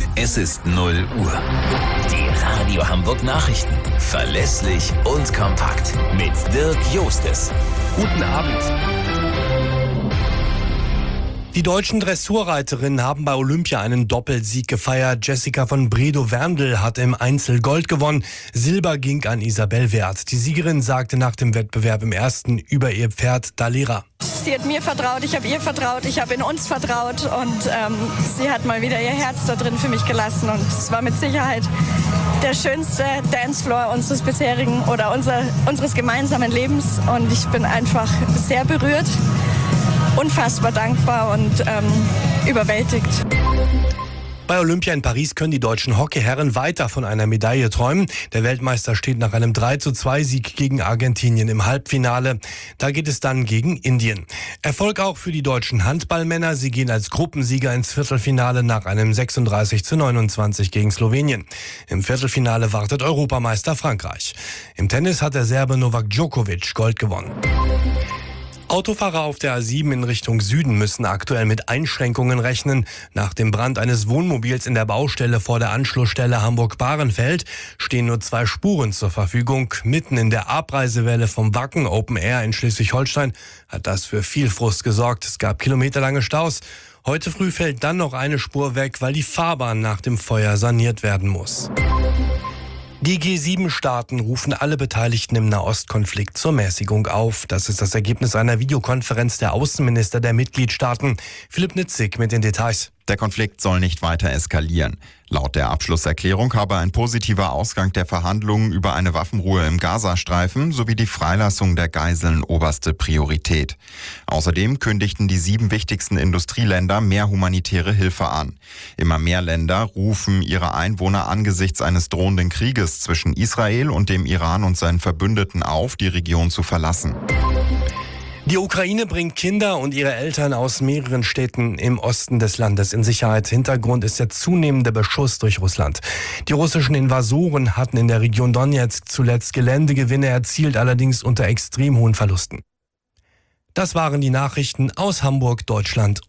Es ist 0 Uhr. Die Radio Hamburg Nachrichten. Verlässlich und kompakt. Mit Dirk Jostes. Guten Abend. Die deutschen Dressurreiterinnen haben bei Olympia einen Doppelsieg gefeiert. Jessica von Bredow-Werndl hat im Einzel Gold gewonnen. Silber ging an Isabel Werth. Die Siegerin sagte nach dem Wettbewerb im ersten über ihr Pferd Dalera. Sie hat mir vertraut, ich habe ihr vertraut, ich habe in uns vertraut und sie hat mal wieder ihr Herz da drin für mich gelassen und es war mit Sicherheit der schönste Dancefloor unseres bisherigen oder unseres gemeinsamen Lebens und ich bin einfach sehr berührt, unfassbar dankbar und überwältigt. Bei Olympia in Paris können die deutschen Hockeyherren weiter von einer Medaille träumen. Der Weltmeister steht nach einem 3:2-Sieg gegen Argentinien im Halbfinale. Da geht es dann gegen Indien. Erfolg auch für die deutschen Handballmänner. Sie gehen als Gruppensieger ins Viertelfinale nach einem 36:29 gegen Slowenien. Im Viertelfinale wartet Europameister Frankreich. Im Tennis hat der Serbe Novak Djokovic Gold gewonnen. Autofahrer auf der A7 in Richtung Süden müssen aktuell mit Einschränkungen rechnen. Nach dem Brand eines Wohnmobils in der Baustelle vor der Anschlussstelle Hamburg-Bahrenfeld stehen nur 2 Spuren zur Verfügung. Mitten in der Abreisewelle vom Wacken Open Air in Schleswig-Holstein hat das für viel Frust gesorgt. Es gab kilometerlange Staus. Heute früh fällt dann noch eine Spur weg, weil die Fahrbahn nach dem Feuer saniert werden muss. Die G7-Staaten rufen alle Beteiligten im Nahostkonflikt zur Mäßigung auf. Das ist das Ergebnis einer Videokonferenz der Außenminister der Mitgliedstaaten. Philipp Nitzig mit den Details. Der Konflikt soll nicht weiter eskalieren. Laut der Abschlusserklärung habe ein positiver Ausgang der Verhandlungen über eine Waffenruhe im Gazastreifen sowie die Freilassung der Geiseln oberste Priorität. Außerdem kündigten die 7 wichtigsten Industrieländer mehr humanitäre Hilfe an. Immer mehr Länder rufen ihre Einwohner angesichts eines drohenden Krieges zwischen Israel und dem Iran und seinen Verbündeten auf, die Region zu verlassen. Die Ukraine bringt Kinder und ihre Eltern aus mehreren Städten im Osten des Landes in Sicherheit. Hintergrund ist der zunehmende Beschuss durch Russland. Die russischen Invasoren hatten in der Region Donetsk zuletzt Geländegewinne erzielt, allerdings unter extrem hohen Verlusten. Das waren die Nachrichten aus Hamburg, Deutschland